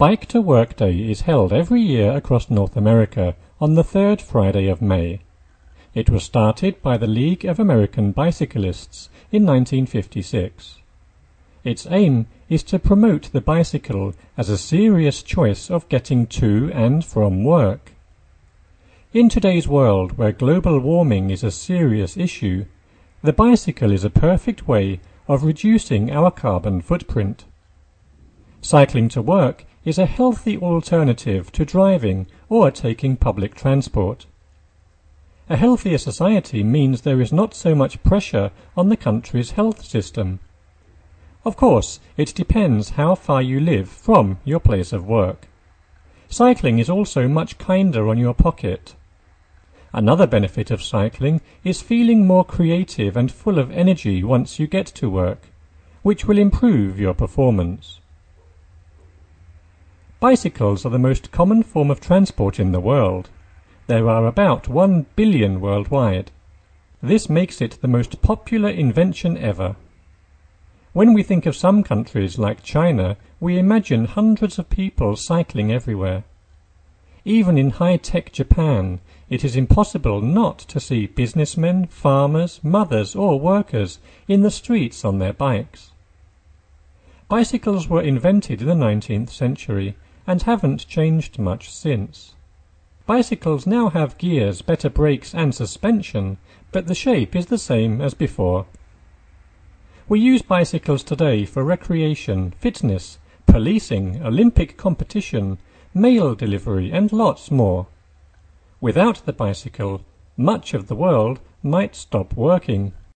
Bike to Work Day is held every year across North America on the third Friday of May. It was started by the League of American Bicyclists in 1956. Its aim is to promote the bicycle as a serious choice of getting to and from work. In today's world, where global warming is a serious issue, the bicycle is a perfect way of reducing our carbon footprint. Cycling to work is a healthy alternative to driving or taking public transport. A healthier society means there is not so much pressure on the country's health system. Of course, it depends how far you live from your place of work. Cycling is also much kinder on your pocket. Another benefit of cycling is feeling more creative and full of energy once you get to work, which will improve your performance. Bicycles are the most common form of transport in the world. There are about 1 billion worldwide. This makes it the most popular invention ever. When we think of some countries like China, we imagine hundreds of people cycling everywhere. Even in high-tech Japan, it is impossible not to see businessmen, farmers, mothers or workers in the streets on their bikes. Bicycles were invented in the 19th century and haven't changed much since. Bicycles now have gears, better brakes and suspension, but the shape is the same as before. We use bicycles today for recreation, fitness, policing, Olympic competition, mail delivery and lots more. Without the bicycle, much of the world might stop working.